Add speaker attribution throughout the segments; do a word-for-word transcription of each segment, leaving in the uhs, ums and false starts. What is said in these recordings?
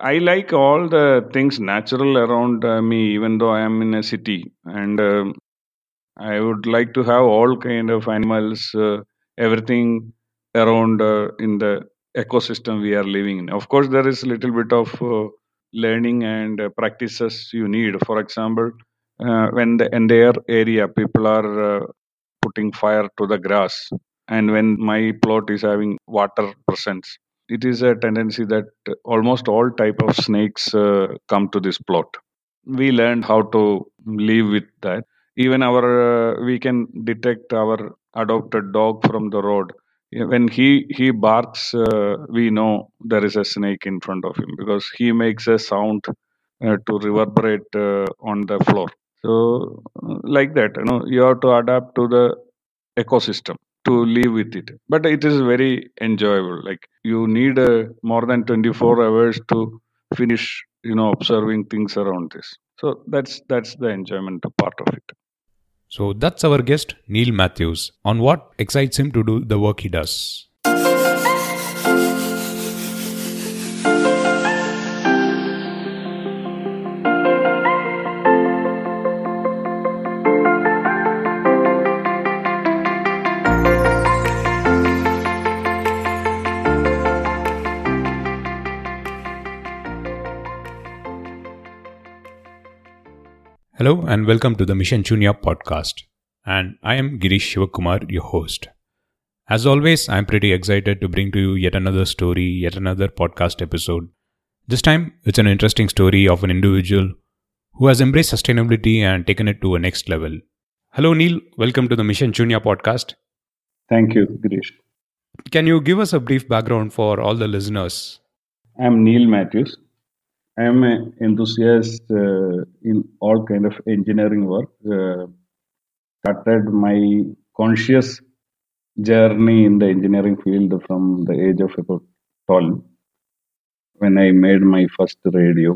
Speaker 1: I like all the things natural around uh, me, even though I am in a city, and um I would like to have all kind of animals, uh, everything around uh, in the ecosystem we are living in. Of course, there is a little bit of uh, learning and uh, practices you need. For example, uh, when the entire area people are uh, putting fire to the grass, and when my plot is having water presence, it is a tendency that almost all type of snakes uh, come to this plot. We learned how to live with that. Even our uh, we can detect our adopted dog from the road. Yeah, when he he barks, uh, we know there is a snake in front of him because he makes a sound uh, to reverberate uh, on the floor. So uh, like that, you know, you have to adapt to the ecosystem to live with it, but it is very enjoyable. Like, you need uh, more than twenty-four hours to finish, you know, observing things around this. So that's that's the enjoyment part of it.
Speaker 2: So that's our guest, Neil Matthews, on what excites him to do the work he does. Hello and welcome to the Mission Chunya podcast. And I am Girish Shivakumar, your host. As always, I'm pretty excited to bring to you yet another story, yet another podcast episode. This time, it's an interesting story of an individual who has embraced sustainability and taken it to a next level. Hello, Neil. Welcome to the Mission Chunya podcast.
Speaker 1: Thank you, Girish.
Speaker 2: Can you give us a brief background for all the listeners?
Speaker 1: I'm Neil Matthews. I'm an enthusiast uh, in all kind of engineering work. Uh, started my conscious journey in the engineering field from the age of about twelve, when I made my first radio.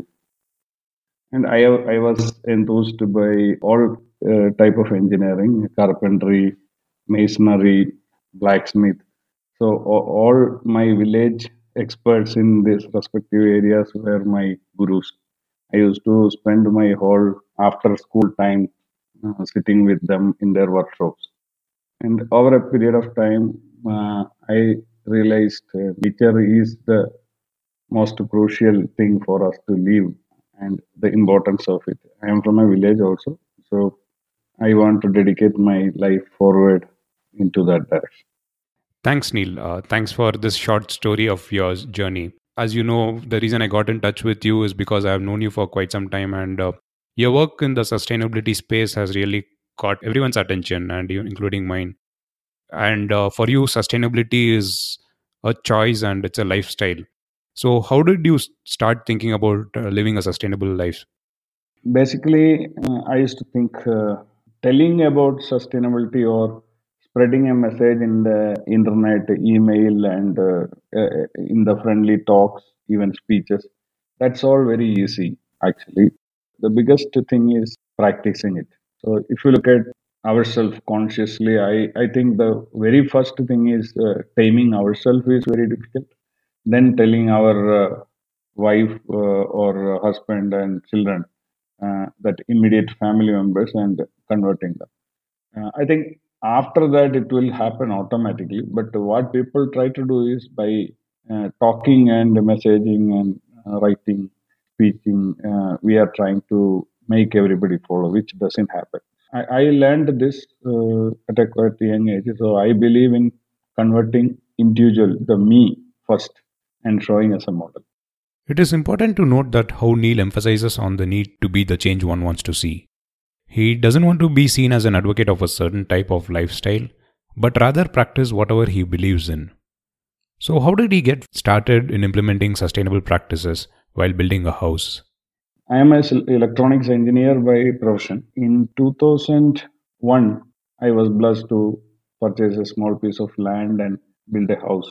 Speaker 1: And I, I was enthused by all uh, type of engineering, carpentry, masonry, blacksmith. So a- all my village experts in these respective areas were my gurus. I used to spend my whole after school time uh, sitting with them in their workshops. And over a period of time, uh, I realized uh, nature is the most crucial thing for us to live, and the importance of it. I am from a village also, so I want to dedicate my life forward into that direction.
Speaker 2: Thanks, Neil. Uh, thanks for this short story of your journey. As you know, the reason I got in touch with you is because I have known you for quite some time, and uh, your work in the sustainability space has really caught everyone's attention, and you, including mine. And uh, for you, sustainability is a choice and it's a lifestyle. So, how did you s- start thinking about uh, living a sustainable life?
Speaker 1: Basically, uh, I used to think uh, telling about sustainability or spreading a message in the internet, email, and uh, uh, in the friendly talks, even speeches, that's all very easy, actually. The biggest thing is practicing it. So, if you look at ourselves consciously, I, I think the very first thing is uh, taming ourselves is very difficult. Then telling our uh, wife uh, or husband and children, uh, that immediate family members, and converting them. Uh, I think after that it will happen automatically. But what people try to do is by uh, talking and messaging and uh, writing, speaking, uh, we are trying to make everybody follow, which doesn't happen. I, I learned this uh, at a quite young age. So I believe in converting individual, the me first, and showing as a model.
Speaker 2: It is important to note that how Neil emphasizes on the need to be the change one wants to see. He doesn't want to be seen as an advocate of a certain type of lifestyle, but rather practice whatever he believes in. So, how did he get started in implementing sustainable practices while building a house?
Speaker 1: I am an electronics engineer by profession. In two thousand one, I was blessed to purchase a small piece of land and build a house.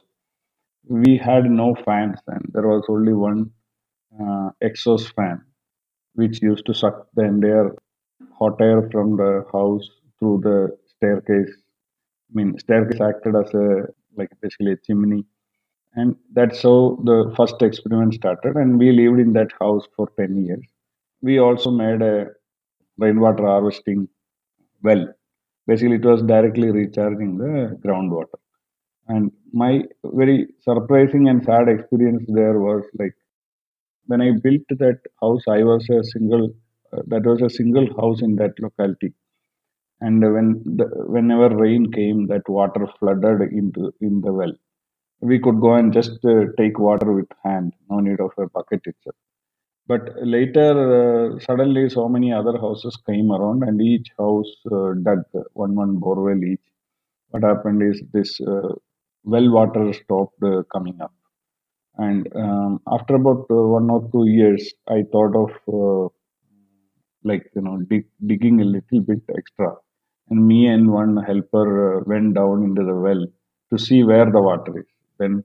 Speaker 1: We had no fans, and there was only one uh, exhaust fan, which used to suck the entire hot air from the house through the staircase. I mean, staircase acted as a, like, basically a chimney, And that's how the first experiment started. And we lived in that house for ten years. We also made a rainwater harvesting well. Basically, it was directly recharging the groundwater. And my very surprising and sad experience there was like when I built that house, I was a single, uh, that was a single house in that locality. And when the, whenever rain came, that water flooded into in the well. We could go and just uh, take water with hand, no need of a bucket itself. But later, uh, suddenly, so many other houses came around, and each house uh, dug one one borewell each. What happened is this uh, well water stopped uh, coming up, and um, after about uh, one or two years, I thought of uh, like you know dig, digging a little bit extra, and me and one helper uh, went down into the well to see where the water is. When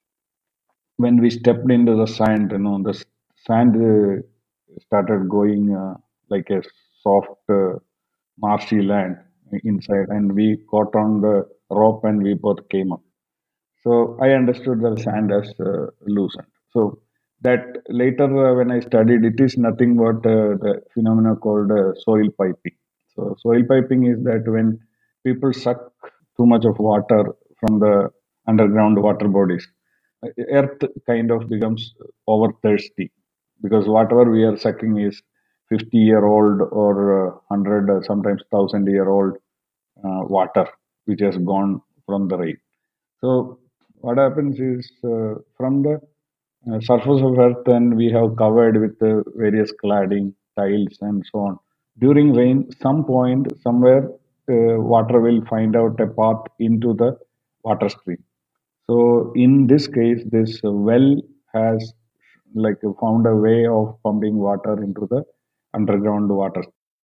Speaker 1: when we stepped into the sand, you know, the s- sand uh, started going uh, like a soft, uh, marshy land inside, and we caught on the rope and we both came up. So I understood the sand has uh, loosened. So that later, uh, when I studied, it is nothing but uh, the phenomena called uh, soil piping. So soil piping is that when people suck too much of water from the underground water bodies, uh, earth kind of becomes over thirsty because whatever we are sucking is fifty year old or uh, one hundred, uh, sometimes one thousand year old uh, water which has gone from the rain. So what happens is uh, from the uh, surface of earth, and we have covered with uh, various cladding, tiles, and so on. During rain, some point somewhere, uh, water will find out a path into the water stream. So in this case, this uh, well has like found a way of pumping water into the underground water.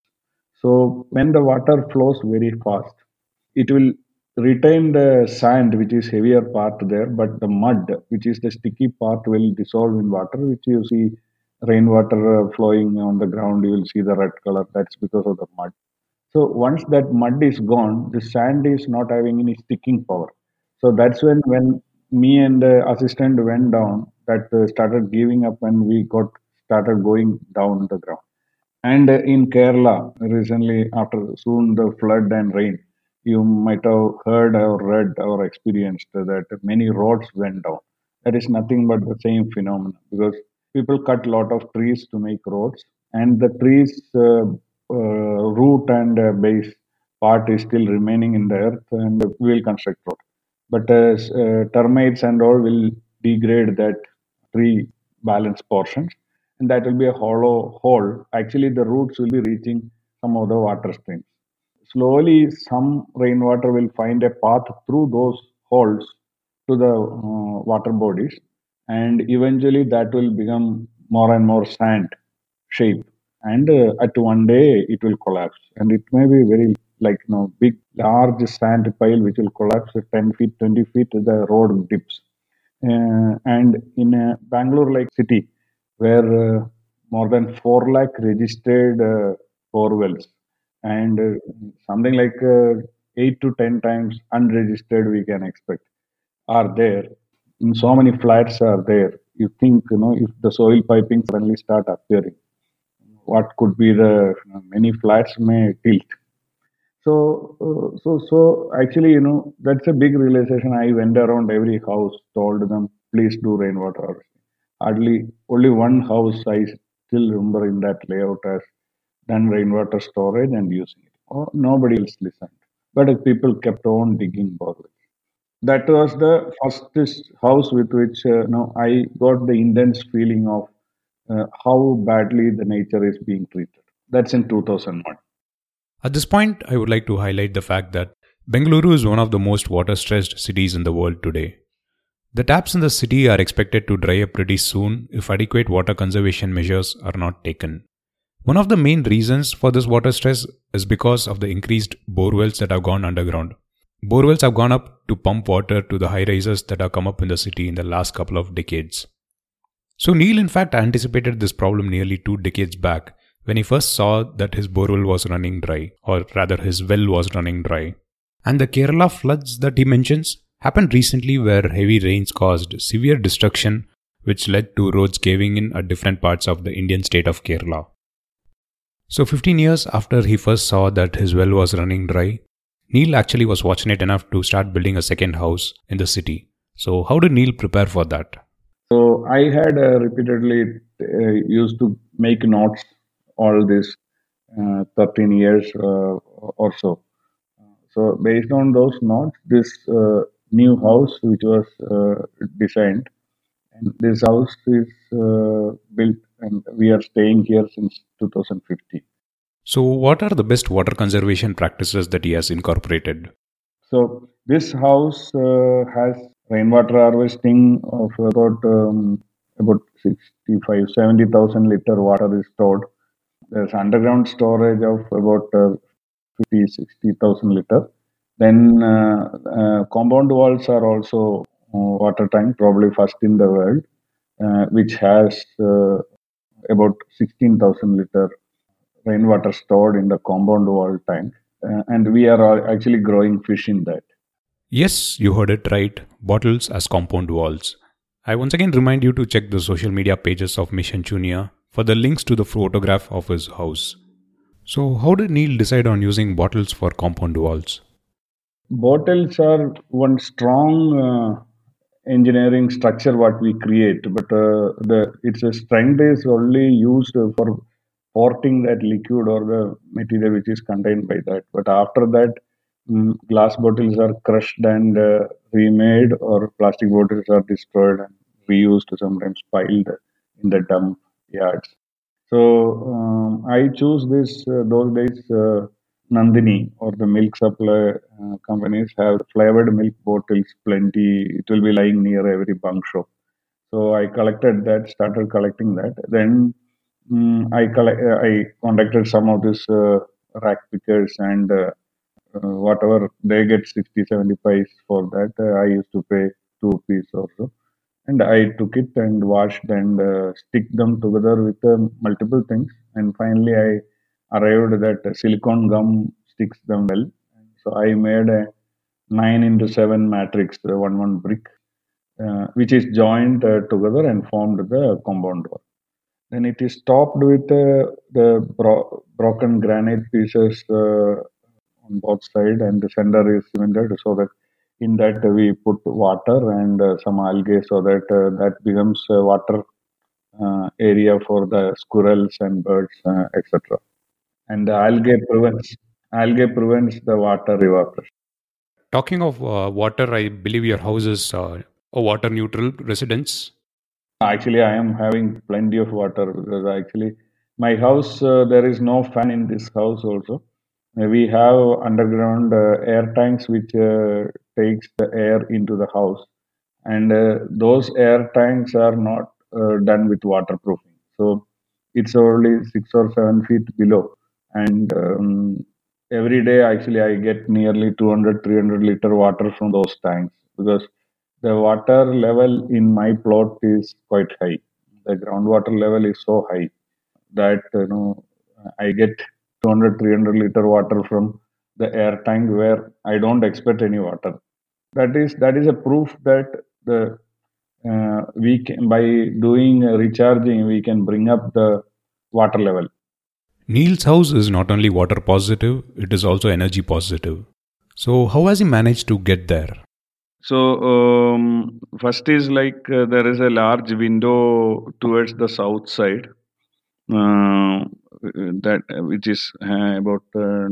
Speaker 1: So when the water flows very fast, it will retain the sand, which is heavier part there, but the mud, which is the sticky part, will dissolve in water, which you see rainwater uh, flowing on the ground. You will see the red color. That's because of the mud. So once that mud is gone, the sand is not having any sticking power. So that's when when me and the assistant went down, that uh, started giving up, and we got started going down the ground. And in Kerala, recently, after soon the flood and rain, you might have heard or read or experienced that many roads went down. That is nothing but the same phenomenon because people cut a lot of trees to make roads, and the trees uh, uh, root and uh, base part is still remaining in the earth, and we will construct road. But uh, s- uh, termites and all will degrade that tree balance portions, and that will be a hollow hole. Actually, the roots will be reaching some of the water streams. Slowly, some rainwater will find a path through those holes to the uh, water bodies, and eventually that will become more and more sand shape. And uh, at one day, it will collapse, and it may be very like you know big, large sand pile which will collapse at ten feet, twenty feet. The road dips, uh, and in uh, Bangalore like city, where uh, more than four lakh registered uh, bore wells, and uh, something like uh, eight to ten times unregistered we can expect are there. And so many flats are there. You think you know if the soil piping suddenly start appearing, what could be the you know, many flats may tilt. So, uh, so, so actually, you know, that's a big realization. I went around every house, told them, please do rainwater harvesting. Hardly, only one house I still remember in that layout has done rainwater storage and using it. Oh, nobody else listened. But uh, people kept on digging borewells. That was the first house with which uh, you know, I got the intense feeling of uh, how badly the nature is being treated. That's in two thousand one.
Speaker 2: At this point, I would like to highlight the fact that Bengaluru is one of the most water stressed cities in the world today. The taps in the city are expected to dry up pretty soon if adequate water conservation measures are not taken. One of the main reasons for this water stress is because of the increased borewells that have gone underground. Borewells have gone up to pump water to the high rises that have come up in the city in the last couple of decades. So Neil in fact anticipated this problem nearly two decades back when he first saw that his borewell was running dry, or rather his well was running dry. And the Kerala floods that he mentions happened recently where heavy rains caused severe destruction, which led to roads caving in at different parts of the Indian state of Kerala. So, fifteen years after he first saw that his well was running dry, Neil actually was fortunate enough to start building a second house in the city. So, how did Neil prepare for that?
Speaker 1: So I had uh, repeatedly uh, used to make notes all this uh, thirteen years uh, or so. So based on those notes, this uh, new house which was uh, designed, and this house is uh, built, and we are staying here since two thousand fifteen.
Speaker 2: So, what are the best water conservation practices that he has incorporated?
Speaker 1: So this house uh, has rainwater harvesting of about um, about sixty-five, seventy thousand liter water is stored. There's underground storage of about uh, fifty, sixty thousand liter. Then uh, uh, compound walls are also uh, water tank, probably first in the world, uh, which has uh, about sixteen thousand liter rainwater stored in the compound wall tank. Uh, and we are all actually growing fish in that.
Speaker 2: Yes, you heard it right, bottles as compound walls. I once again remind you to check the social media pages of Mission Chunia for the links to the photograph of his house. So, how did Neil decide on using bottles for compound walls?
Speaker 1: Bottles are one strong uh, engineering structure what we create, but uh, the its strength is only used for porting that liquid or the material which is contained by that. But after that, mm, glass bottles are crushed and uh, remade, or plastic bottles are destroyed and reused, sometimes piled in the dump yards. So um, I choose this uh, those days. Uh, Nandini or the milk supply uh, companies have flavored milk bottles plenty. It will be lying near every bunk shop. So I collected that, started collecting that. Then mm, I collect, uh, I contacted some of these uh, rack pickers, and uh, uh, whatever they get sixty, seventy pies for that. Uh, I used to pay two rupees or so. And I took it and washed and uh, stick them together with uh, multiple things. And finally, I arrived that silicone gum sticks them well. So I made a nine into seven matrix, uh, one one brick, uh, which is joined uh, together and formed the compound wall. Then it is topped with uh, the bro- broken granite pieces uh, on both sides, and the center is cemented, so that in that we put water and uh, some algae, so that uh, that becomes a water uh, area for the squirrels and birds, uh, et cetera. And the algae prevents algae prevents the water evaporation.
Speaker 2: Talking of uh, water, I believe your house is uh, a water neutral residence.
Speaker 1: Actually, I am having plenty of water because actually my house, uh, there is no fan in this house also. Uh, We have underground uh, air tanks which uh, takes the air into the house, and uh, those air tanks are not uh, done with waterproofing. So it's only six or seven feet below, and um, every day actually I get nearly two hundred, three hundred liter water from those tanks, because the water level in my plot is quite high. The groundwater level is so high that you know I get two hundred, three hundred liter water from the air tank where I don't expect any water. That is that is a proof that the uh, we can, by doing uh, recharging, we can bring up the water level.
Speaker 2: Neil's house is not only water positive, it is also energy positive. So, how has he managed to get there?
Speaker 1: So um, first is like uh, there is a large window towards the south side, uh, that uh, which is uh, about uh,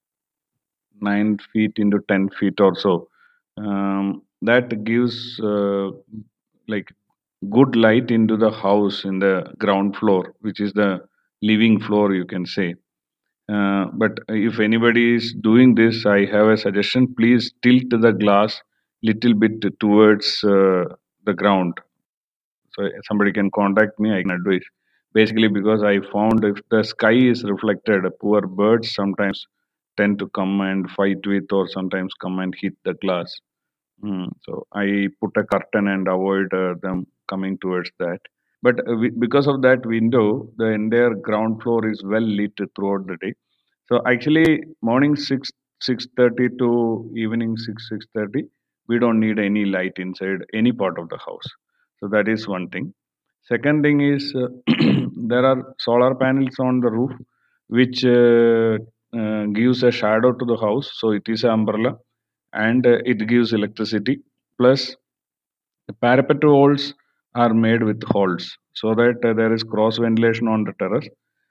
Speaker 1: nine feet into ten feet or so. Um, that gives uh, like good light into the house in the ground floor, which is the living floor, you can say. Uh, but if anybody is doing this, I have a suggestion. Please tilt the glass little bit towards uh, the ground. So somebody can contact me. I can advise. Basically, because I found if the sky is reflected, poor birds sometimes tend to come and fight with, or sometimes come and hit the glass. Mm, so I put a curtain and avoid uh, them coming towards that. But uh, we, because of that window, the entire ground floor is well lit throughout the day. So actually, morning six six thirty to evening six six thirty, We don't need any light inside any part of the house. So that is one thing. Second thing is uh, there are solar panels on the roof, which uh, uh, gives a shadow to the house. So it is an umbrella, and uh, it gives electricity. Plus, the parapet walls are made with holes so that uh, there is cross ventilation on the terrace.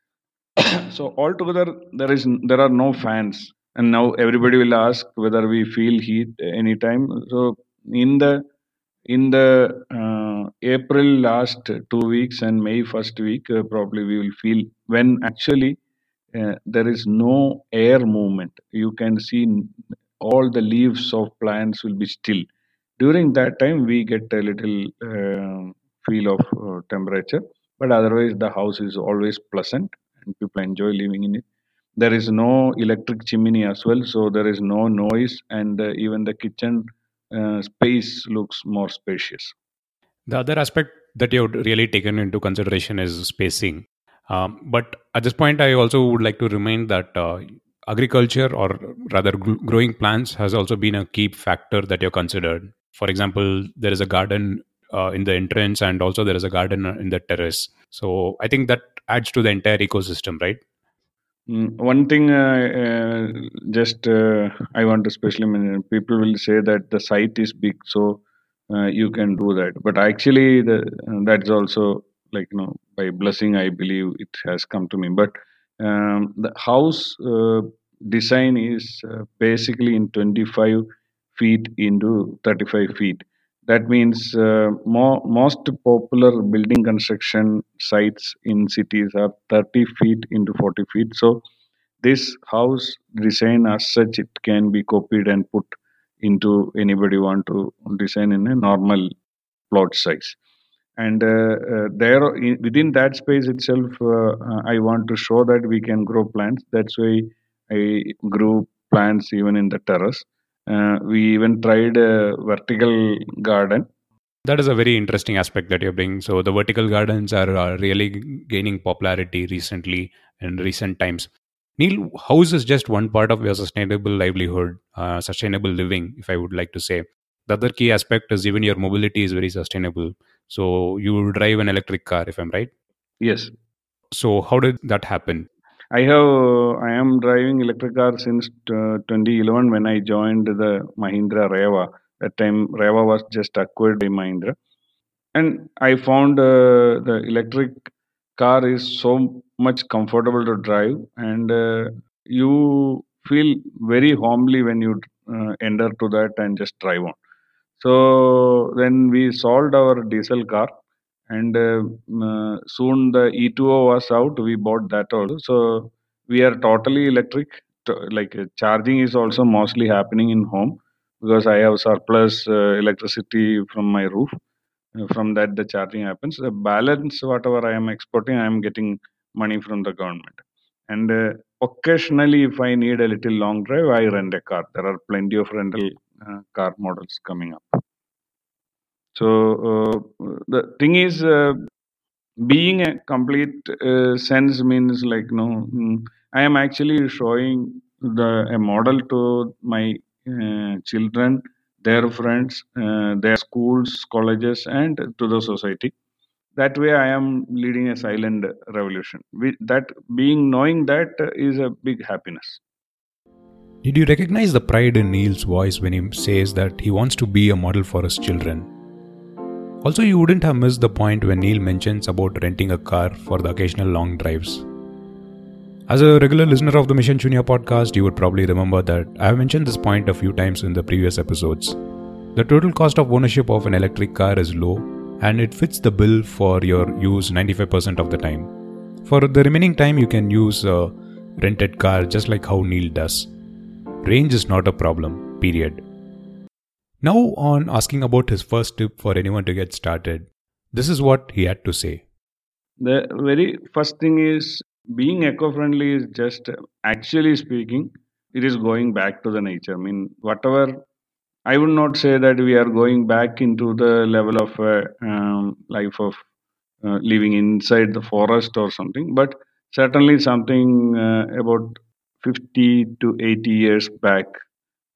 Speaker 1: So altogether, there is there are no fans, and now everybody will ask whether we feel heat anytime. So in the in the uh, April last two weeks and May first week, uh, probably we will feel when actually uh, there is no air movement. You can see n- all the leaves of plants will be still. During that time, we get a little uh, feel of uh, temperature, but otherwise the house is always pleasant and people enjoy living in it. There is no electric chimney as well, so there is no noise, and uh, even the kitchen uh, space looks more spacious.
Speaker 2: The other aspect that you've really taken into consideration is spacing. Um, but at this point, I also would like to remind that uh, agriculture, or rather gr- growing plants, has also been a key factor that you're considered. For example, there is a garden uh, in the entrance, and also there is a garden uh, in the terrace. So I think that adds to the entire ecosystem, right?
Speaker 1: Mm, one thing, uh, uh, just uh, I want to especially mention, people will say that the site is big, so uh, you can do that. But actually, the uh, that's also like you know by blessing, I believe it has come to me. But um, the house uh, design is uh, basically in twenty-five feet into thirty-five feet. That means uh, more, most popular building construction sites in cities are thirty feet into forty feet. So this house design as such, it can be copied and put into anybody want to design in a normal plot size. And uh, uh, there i- within that space itself, uh, uh, I want to show that we can grow plants. That's why I grew plants even in the terrace. Uh, we even tried a vertical garden.
Speaker 2: That is a very interesting aspect that you're bringing. So the vertical gardens are uh, really g- gaining popularity recently in recent times. Neil, house is just one part of your sustainable livelihood, uh, sustainable living, if I would like to say. The other key aspect is even your mobility is very sustainable. So you drive an electric car, if I'm right.
Speaker 1: Yes,
Speaker 2: So how did that happen?
Speaker 1: I have. I am driving electric car since uh, twenty eleven when I joined the Mahindra Reva. That time Reva was just acquired by Mahindra, and I found uh, the electric car is so much comfortable to drive, and uh, you feel very homely when you uh, enter to that and just drive on. So then we sold our diesel car, and uh, mm, uh, soon the E two O was out. We bought that also. So we are totally electric. To- Like uh, charging is also mostly happening in home because I have surplus uh, electricity from my roof. Uh, From that, the charging happens. The balance, whatever I am exporting, I am getting money from the government. And uh, occasionally, if I need a little long drive, I rent a car. There are plenty of rental uh, car models coming up. So uh, the thing is, uh, being a complete uh, sense means like no, mm, I am actually showing the a model to my uh, children, their friends, uh, their schools, colleges, and to the society. That way, I am leading a silent revolution. We, that being knowing that uh, is a big happiness.
Speaker 2: Did you recognize the pride in Neil's voice when he says that he wants to be a model for his children? Also, you wouldn't have missed the point when Neil mentions about renting a car for the occasional long drives. As a regular listener of the Mission Shunya podcast, you would probably remember that I have mentioned this point a few times in the previous episodes. The total cost of ownership of an electric car is low, and it fits the bill for your use ninety-five percent of the time. For the remaining time, you can use a rented car just like how Neil does. Range is not a problem, period. Now, on asking about his first tip for anyone to get started, this is what he had to say.
Speaker 1: The very first thing is being eco-friendly is just uh, actually speaking, it is going back to the nature. I mean, whatever I would not say that we are going back into the level of uh, um, life of uh, living inside the forest or something, but certainly something uh, about fifty to eighty years back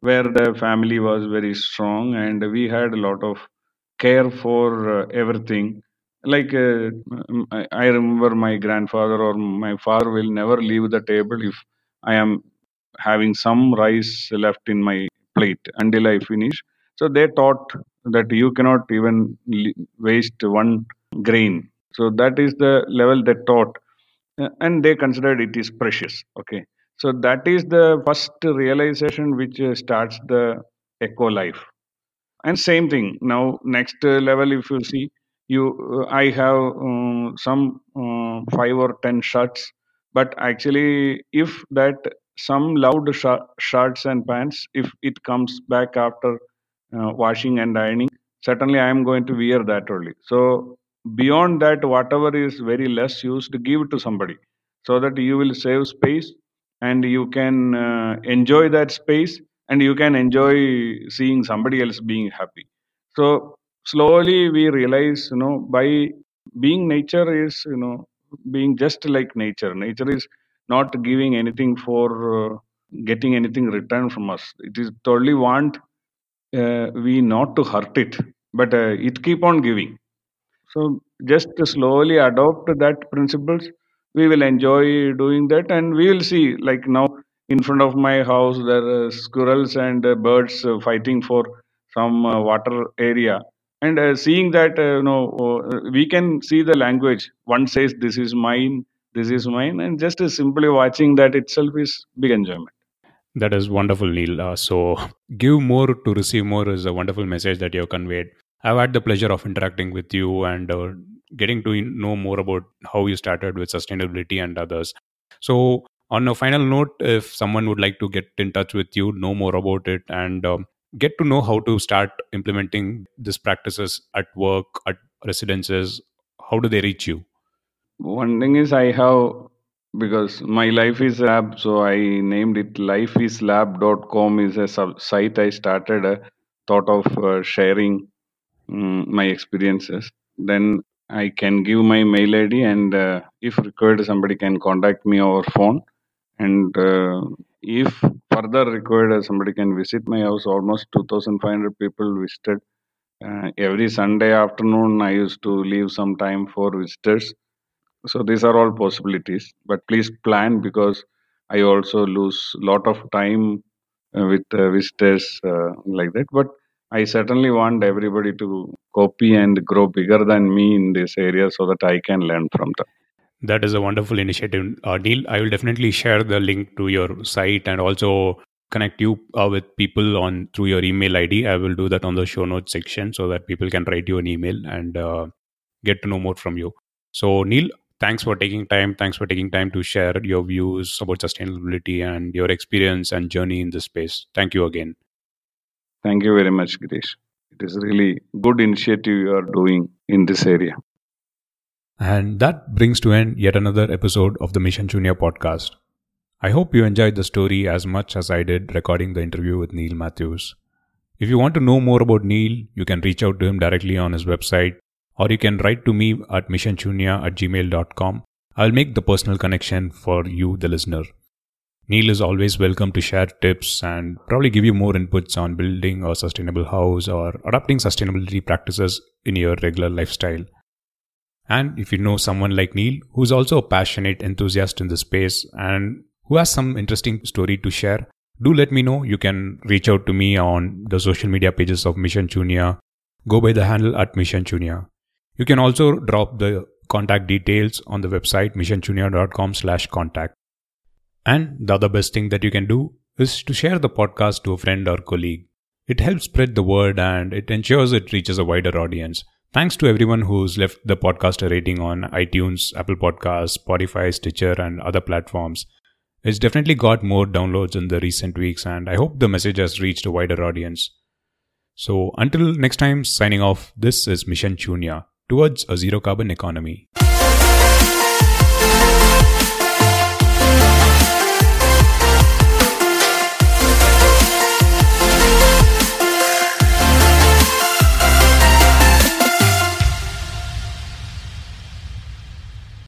Speaker 1: where the family was very strong and we had a lot of care for uh, everything. Like uh, m- I I remember my grandfather or my father will never leave the table if I am having some rice left in my plate until I finish. So they taught that you cannot even le- waste one grain. So that is the level they taught, uh, and they considered it is precious. Okay, so that is the first realization which uh, starts the eco life. And same thing now, next uh, level, if you see, you uh, I have um, some uh, five or ten shirts, but actually if that some loved sh- shirts and pants, if it comes back after uh, washing and ironing, certainly I am going to wear that only. So beyond that, whatever is very less used, give to somebody, so that you will save space and you can uh, enjoy that space, and you can enjoy seeing somebody else being happy. So slowly we realize, you know, by being nature is, you know, being just like nature. Nature is not giving anything for uh, getting anything return from us. It is totally want uh, we not to hurt it, but uh, it keep on giving. So just to slowly adopt that principles, we will enjoy doing that, and we will see, like now in front of my house there are squirrels and uh, birds uh, fighting for some uh, water area, and uh, seeing that, uh, you know, uh, we can see the language. One says this is mine, this is mine, and just uh, simply watching that itself is big enjoyment.
Speaker 2: That is wonderful, Neil. Uh, so, give more to receive more is a wonderful message that you have conveyed. I've had the pleasure of interacting with you and uh, getting to know more about how you started with sustainability and others. So, on a final note, if someone would like to get in touch with you, know more about it, and um, get to know how to start implementing these practices at work, at residences, how do they reach you?
Speaker 1: One thing is I have, because my life is lab, so I named it lifeislab dot com is a sub- site I started, a thought of uh, sharing mm, my experiences. Then I can give my mail I D, and uh, if required, somebody can contact me over phone. And uh, if further required, uh, somebody can visit my house. Almost two thousand five hundred people visited. Uh, every Sunday afternoon, I used to leave some time for visitors. So these are all possibilities, but please plan, because I also lose lot of time uh, with uh, visitors uh, like that. But I certainly want everybody to copy and grow bigger than me in this area, so that I can learn from them.
Speaker 2: That is a wonderful initiative, uh, Neil. I will definitely share the link to your site and also connect you uh, with people on through your email I D. I will do that on the show notes section so that people can write you an email and uh, get to know more from you. So, Neil, thanks for taking time. Thanks for taking time to share your views about sustainability and your experience and journey in this space. Thank you again.
Speaker 1: Thank you very much, Girish. It is really good initiative you are doing in this area.
Speaker 2: And that brings to end yet another episode of the Mission Junior podcast. I hope you enjoyed the story as much as I did recording the interview with Neil Matthews. If you want to know more about Neil, you can reach out to him directly on his website, or you can write to me at missionchunia at gmail dot com. I'll make the personal connection for you, the listener. Neil is always welcome to share tips and probably give you more inputs on building a sustainable house or adopting sustainability practices in your regular lifestyle. And if you know someone like Neil, who's also a passionate enthusiast in the space and who has some interesting story to share, do let me know. You can reach out to me on the social media pages of Mission Chunia. Go by the handle at Mission Chunia. You can also drop the contact details on the website missionchunia dot com slash contact. And the other best thing that you can do is to share the podcast to a friend or colleague. It helps spread the word and it ensures it reaches a wider audience. Thanks to everyone who's left the podcast a rating on iTunes, Apple Podcasts, Spotify, Stitcher, and other platforms. It's definitely got more downloads in the recent weeks, and I hope the message has reached a wider audience. So until next time, signing off, this is Mission Chunia towards a zero carbon economy.